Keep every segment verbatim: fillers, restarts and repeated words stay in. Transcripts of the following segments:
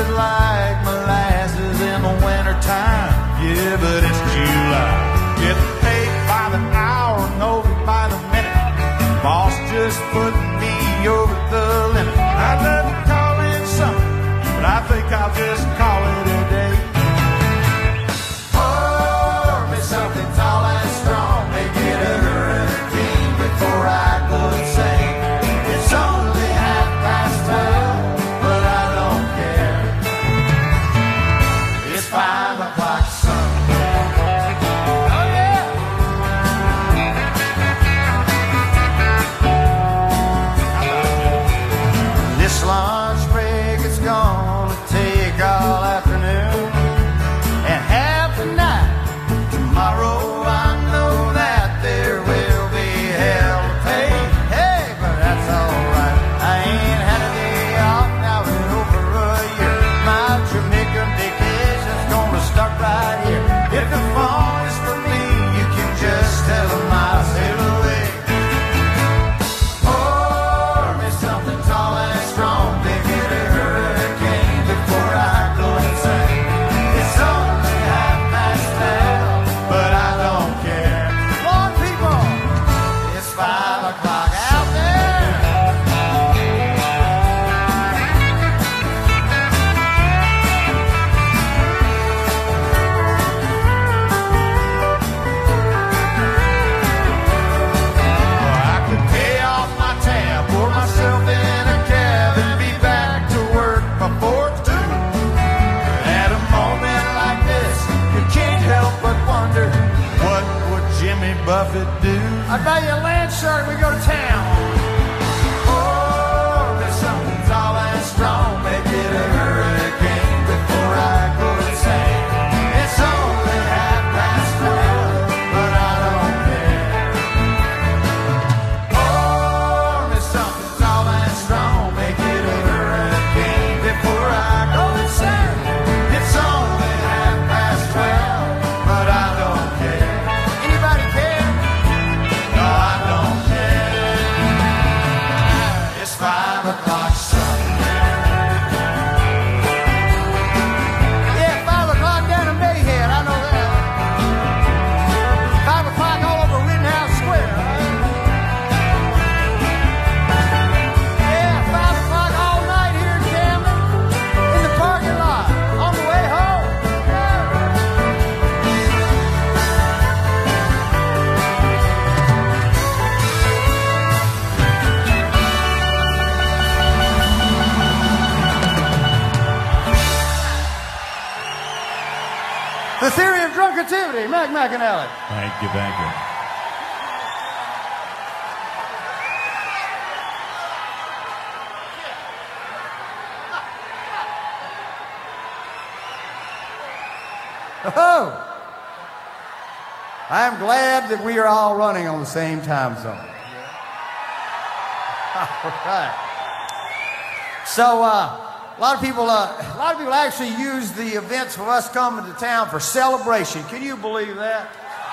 is like molasses in the wintertime. Yeah, but it's July. Getting paid by the hour, no by the minute. Boss just put me over the limit. I'd love to call it something, but I think I'll just call it a day. Pour me something tall and strong, make it a hurricane before I go insane. It's only half past twelve, but I don't care. It's five o'clock Sunday. Oh yeah. This lunch break is gonna take all afternoon and half the night. Tomorrow I know that there will be hell to pay. Hey, but that's alright. I ain't had a day off now in over a year. My Jamaican vacation's gonna start right here. If the phone is for me, you can just tell them I'll sail away. Pour me something tall and strong, make it a hurricane before I go insane. It's only half past twelve, but I don't care. Lord, people, it's five o'clock out there. I could pay off my tab, pour myself in a cab, and be back to work before two. At a moment like this, you can't help but wonder, what would Jimmy Buffett do? I'd buy you a land shark, we go to town. Oh, there's something tall and strong, make it a hurricane before I go insane. It's only half past twelve, but I don't care. Oh, there's something tall and strong, make it a hurricane before I go insane. It's only half past twelve, but I don't care. Anybody care? No, I don't care. It's five o'clock Sunday. Yeah, five o'clock down in Mayhead, I know that. Five o'clock all over Rittenhouse Square. Yeah, five o'clock all night here in Camden, in the parking lot, on the way home. The Theory of Drunkativity, Mac McAnally. Thank you, thank you. Oh, I'm glad that we are all running on the same time zone. All right. So, uh, a lot of people, uh, a lot of people actually use the events of us coming to town for celebration. Can you believe that?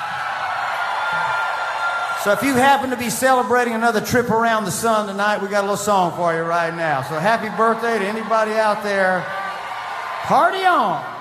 So, if you happen to be celebrating another trip around the sun tonight, we got a little song for you right now. So, happy birthday to anybody out there. Party on.